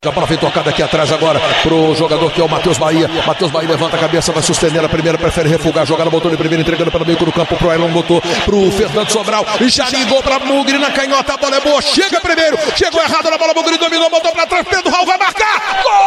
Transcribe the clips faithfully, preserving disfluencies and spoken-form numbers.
A bola vem tocada aqui atrás agora pro jogador que é o Matheus Bahia. Matheus Bahia levanta a cabeça, vai suspender a primeira, prefere refugar, jogada, botou de primeira, entregando pelo meio do campo pro Elon, botou pro Fernando Sobral e já ligou pra Mugri na canhota, a bola é boa, chega primeiro, chegou errado na bola, Mugri dominou, botou pra trás, Pedro Raul vai marcar, gol!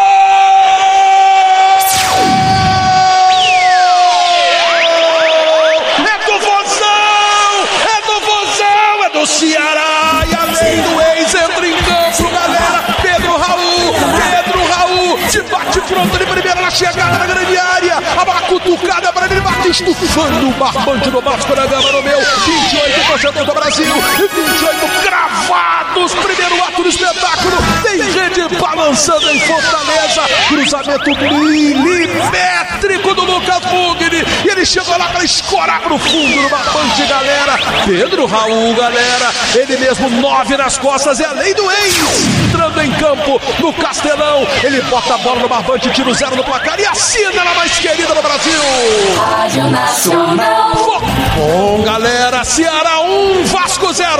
É do Vozão, é do Vozão, é do Ceará e além do ex entra em campo, galera. Pedro Raul, Pedro Raul, de bate pronto de primeira na chegada na grande área, a bola cutucada para ele, bate estufando o barbante do Vasco da Gama no meu, vinte e oito torcedor do Brasil, vinte e oito cravados, primeiro ato do espetáculo, tem rede balançando em Fortaleza, cruzamento milimétrico do Lucas Mugni, e ele chegou lá para escorar pro fundo do barbante, galera. Pedro Raul, galera, ele mesmo, nove nas costas, é a lei do ex, entrando em campo no Castelão, ele bota a bola no barbante, tira o zero no placar e assina ela mais querida no Brasil. Rádio Nacional. Bom, galera, Ceará um, Vasco zero.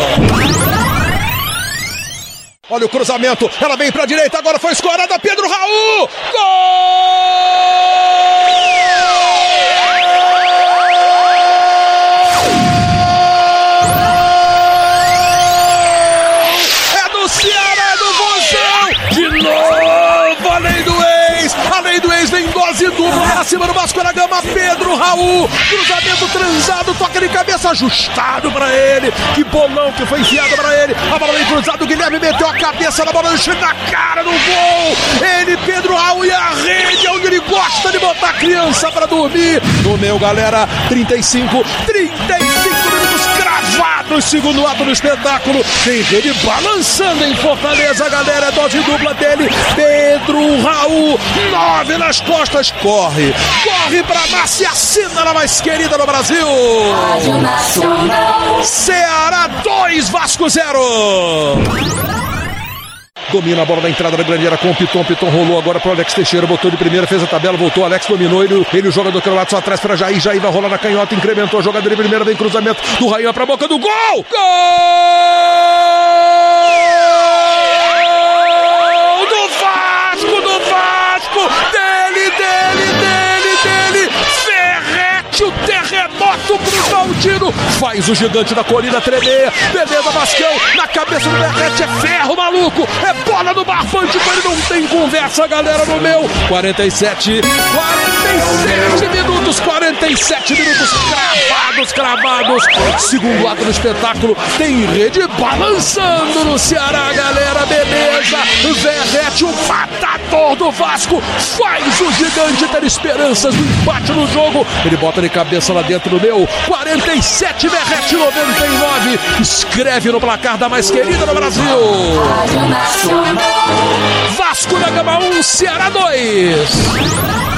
Olha o cruzamento, ela vem pra direita, agora foi escorada, Pedro Raul, gol! Vem dose dupla pra cima do Vasco da Gama, Pedro Raul, cruzamento transado, toca de cabeça, ajustado pra ele, que bolão que foi enfiado pra ele, a bola vem cruzada, o Guilherme meteu a cabeça na bola, na cara do gol, ele, Pedro Raul, e a rede, onde ele gosta de botar a criança pra dormir, no meu, galera, trinta e cinco, trinta e cinco minutos cravados, segundo ato do espetáculo, tem rede balançando em Fortaleza, galera, é dose dupla dele, Pedro Raul, nove nas costas, corre, corre pra massa e assina na mais querida no Brasil. Rádio Nacional. Ceará dois, Vasco zero. Domina a bola da entrada da grande área com o Piton, Piton rolou agora para o Alex Teixeira, botou de primeira, fez a tabela, voltou, Alex dominou, ele, ele o jogador que era lá só atrás para Jair, Jair vai rolar na canhota, incrementou a jogada de primeira, vem cruzamento do Rainha para a boca do gol, gol do Vasco, do Vasco, dele, dele, dele, dele, Ferrete, o terremoto pro Valdino, faz o gigante da colina tremer, beleza, Vascão, na cabeça do Ferrete, é ferro, maluco, é bola do barbante, ele não tem conversa, galera, no meu, quarenta e sete, quarenta e sete minutos, quarenta e sete minutos, cravados, cravados, segundo ato do espetáculo, tem rede balançando no Ceará, galera, beleza, Ferrete, o matador do Vasco, faz o gigante ter esperanças do empate no jogo, ele bota de cabeça lá dentro do meu, quarenta e sete, Ferrete, noventa e nove, escreve no placar da mais querida no Brasil. Vasco da Gama um, Ceará dois.